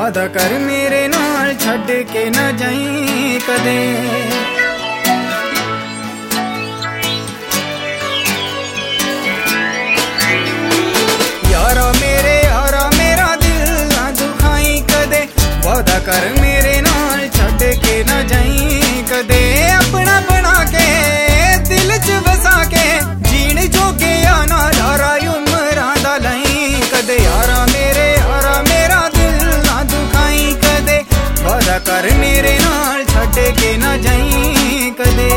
वादा कर मेरे नाल छड्ड के ना जाईं कदे। यारा मेरा दिल ना दुखाई कदे, वादा कर मेरे नाल छड्ड के ना जाईं कदे। अपना बना के दिल च बसा के जीण जोगे ना यारा उमरां दा लईं कदे। यारा मेरा दिल ना दुखाई कदे, वादा कर मेरे नाल छड्ड के ना जाईं कदे।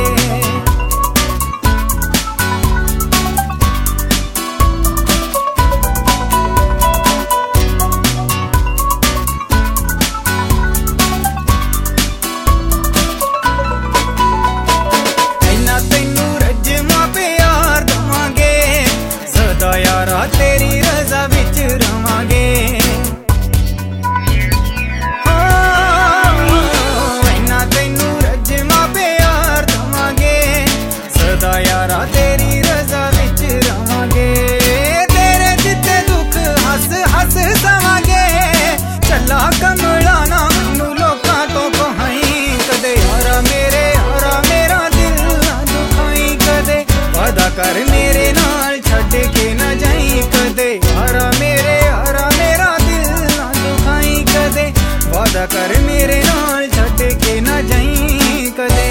यारा तेरी रज़ा विच रवांगे, इन्ना तैनू रजमा प्यार दवांगे। सदा यारा तेरी रज़ा विच रवांगे, तेरे जिते दुख हस हस सवांगे। चला कमला ना मैनू लोकां तो कहाई कदे। यारा मेरा दिल ना दुखाई कदे, वादा कर मेरे नाल छड्ड के ना जाईं कदे। यारा मेरा दिल ना दुखाई कदे, वादा कर मेरे नाल छड्ड के ना जाईं कदे।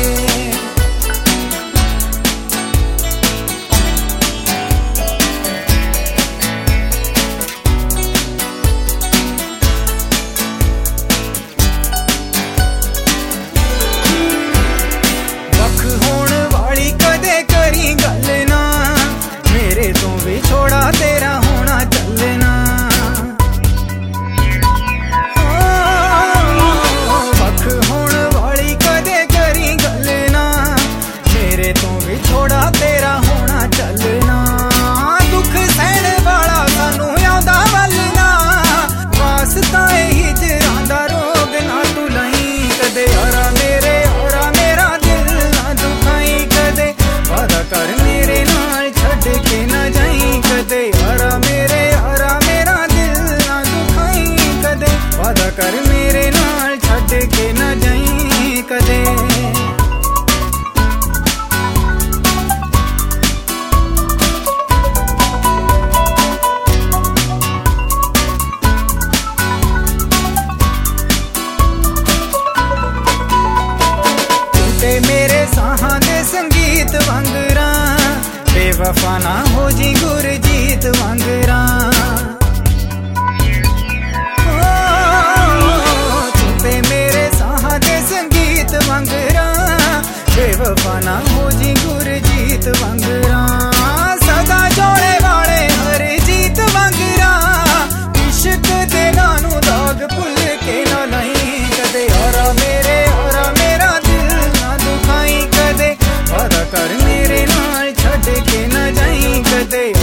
वख होण वाली कदे करी गल ना, मेरे तो विछोड़ा तेरा होना चलना। वख होण वाली कदे करी गल ना, मेरे तो विछोड़ा तेरा होना चलना। दुख सहण वाला सानू आउंदा वलना, वास्ता हिजरां दा रोग ना तू लईं कदे। यारा मेरा दिल ना दुखाई कदे, वादा कर मेरे नाल छड्ड के ना जाईं कदे। यारा मेरा दिल ना दुखाई कदे, वादा कर मेरे नाल छड्ड के ना जाईं कदे। मेरे साहां दे संगीत वांगरा, बेवफा ना हो जी गुरजीत वांगरा। तू ते मेरे साहां दे संगीत वांगरा, बेवफा ना हो जी गुरजीत वांगरा। सदा जोड़े वाले हर जीत वांगरा, इश्क दे नानू दाग भुल के ना लईं कदे। यारा मेरा दिल ना दुखाई कदे, वादा कर मेरे नाल छड्ड के ना जाईं कदे।